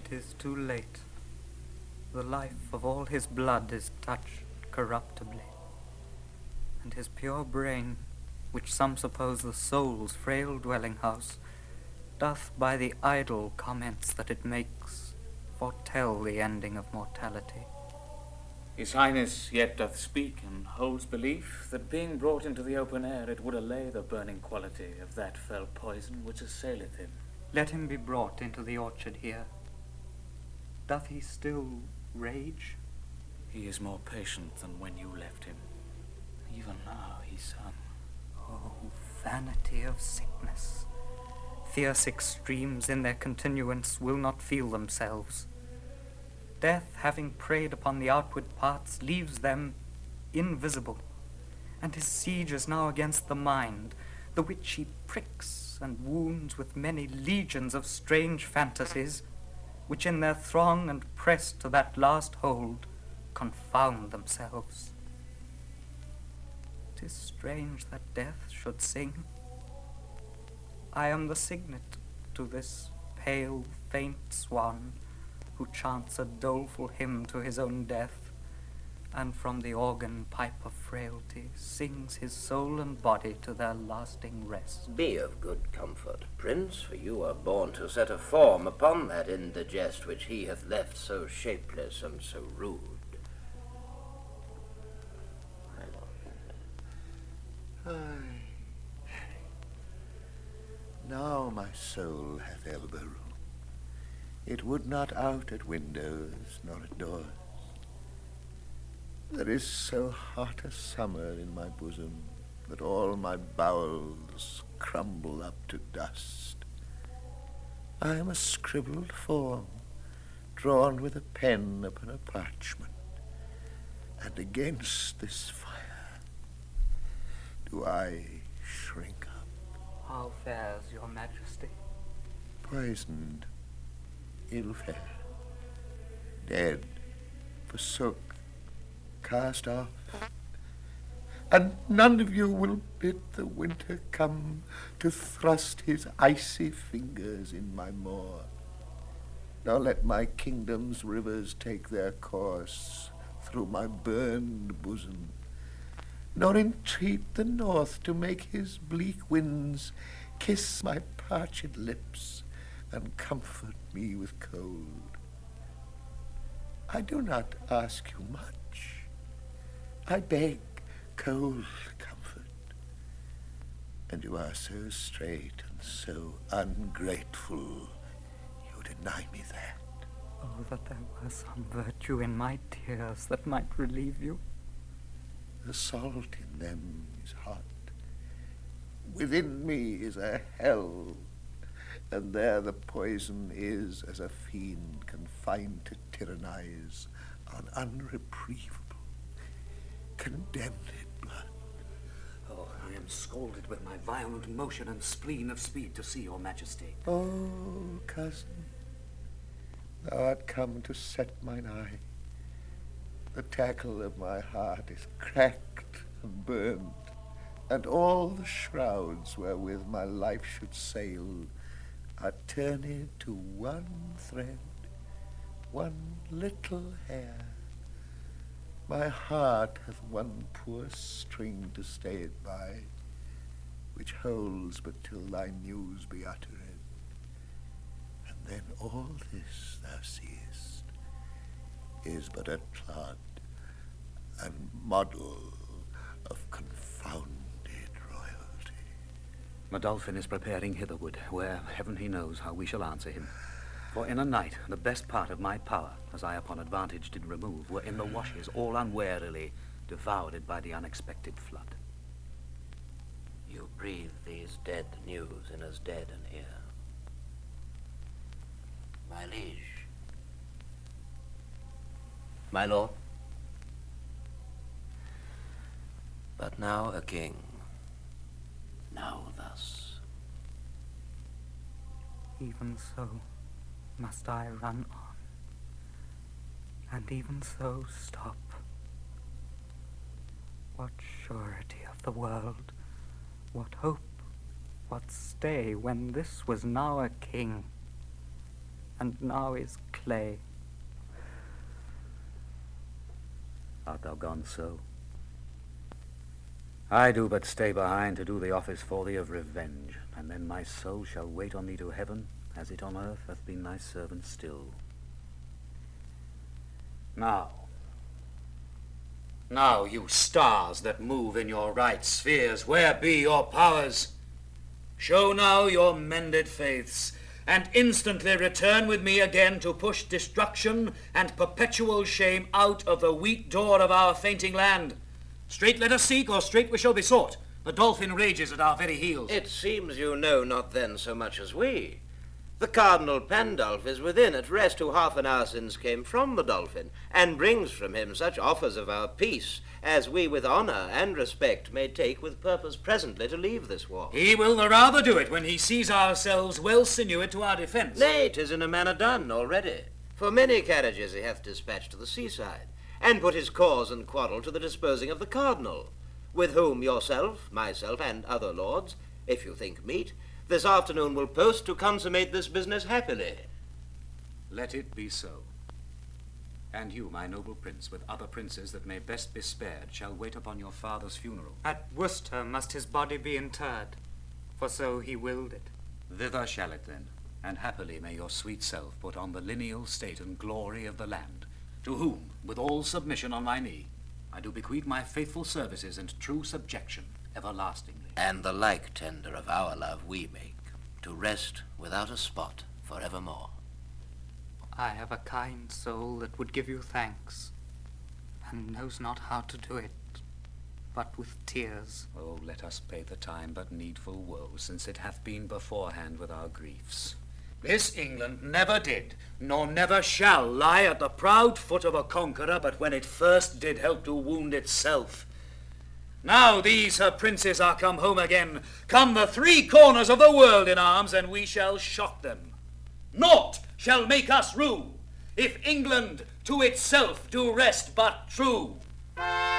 'Tis too late. The life of all his blood is touched corruptibly, and his pure brain, which some suppose the soul's frail dwelling house, doth by the idle comments that it makes foretell the ending of mortality. His Highness yet doth speak, and holds belief that being brought into the open air, it would allay the burning quality of that fell poison which assaileth him. Let him be brought into the orchard here. Doth he still rage? He is more patient than when you left him. Even now he sung. Oh, vanity of sickness! Fierce extremes in their continuance will not feel themselves. Death, having preyed upon the outward parts, leaves them invisible, and his siege is now against the mind, the which he pricks and wounds with many legions of strange fantasies, which in their throng and press to that last hold confound themselves. 'Tis strange that death should sing. I am the signet to this pale, faint swan, who chants a doleful hymn to his own death, and from the organ pipe of frailty sings his soul and body to their lasting rest. Be of good comfort, Prince, for you are born to set a form upon that indigest which he hath left so shapeless and so rude. Now my soul hath elbow room. It would not out at windows nor at doors. There is so hot a summer in my bosom that all my bowels crumble up to dust. I am a scribbled form, drawn with a pen upon a parchment, and against this fire do I shrink up. How fares your majesty? Poisoned, ill fare, dead, forsook, cast off, and none of you will bid the winter come to thrust his icy fingers in my maw, nor let my kingdom's rivers take their course through my burned bosom, nor entreat the north to make his bleak winds kiss my parched lips and comfort me with cold. I do not ask you much. I beg cold comfort. And you are so straight and so ungrateful, you deny me that. Oh, that there were some virtue in my tears that might relieve you. The salt in them is hot. Within me is a hell, and there the poison is as a fiend confined to tyrannize on unreprievable, condemned blood. Oh, I am scalded with my violent motion and spleen of speed to see your majesty. Oh, cousin, thou art come to set mine eye. The tackle of my heart is cracked and burned, and all the shrouds wherewith my life should sail are turned to one thread, one little hair. My heart hath one poor string to stay it by, which holds but till thy news be uttered. And then all this thou seest is but a clod and model of confounded royalty. Medolphin is preparing hitherward, where heaven he knows how we shall answer him. For in a night the best part of my power, as I upon advantage did remove, were in the washes, all unwarily devoured by the unexpected flood. You breathe these dead news in as dead an ear. My liege. My lord. But now a king. Now thus. Even so must I run on, and even so stop. What surety of the world, what hope, what stay, when this was now a king? and now is clay. Art thou gone so? I do but stay behind to do the office for thee of revenge, and then my soul shall wait on thee to heaven, as it on earth hath been thy servant still. Now, you stars that move in your right spheres, where be your powers? Show now your mended faiths, and instantly return with me again to push destruction and perpetual shame out of the wheat door of our fainting land. Straight let us seek, or straight we shall be sought. The Dolphin rages at our very heels. It seems you know not then so much as we. The Cardinal Pandulph is within at rest, who half an hour since came from the Dolphin, and brings from him such offers of our peace as we with honour and respect may take with purpose presently to leave this war. He will the rather do it when he sees ourselves well sinuate to our defence. Nay, 'tis in a manner done already, for many carriages he hath dispatched to the seaside, and put his cause and quarrel to the disposing of the Cardinal, with whom yourself, myself, and other lords, if you think meet, this afternoon will post to consummate this business happily. Let it be so. And you, my noble prince, with other princes that may best be spared, shall wait upon your father's funeral. At Worcester must his body be interred, for so he willed it. Thither shall it then, and happily may your sweet self put on the lineal state and glory of the land, to whom, with all submission on my knee, I do bequeath my faithful services and true subjection everlastingly. And the like tender of our love we make, to rest without a spot for evermore. I have a kind soul that would give you thanks, and knows not how to do it, but with tears. Oh, let us pay the time but needful woe, since it hath been beforehand with our griefs. This England never did, nor never shall lie at the proud foot of a conqueror, but when it first did help to wound itself. Now these her princes are come home again, come the three corners of the world in arms, and we shall shock them. Naught shall make us rue, if England to itself do rest but true.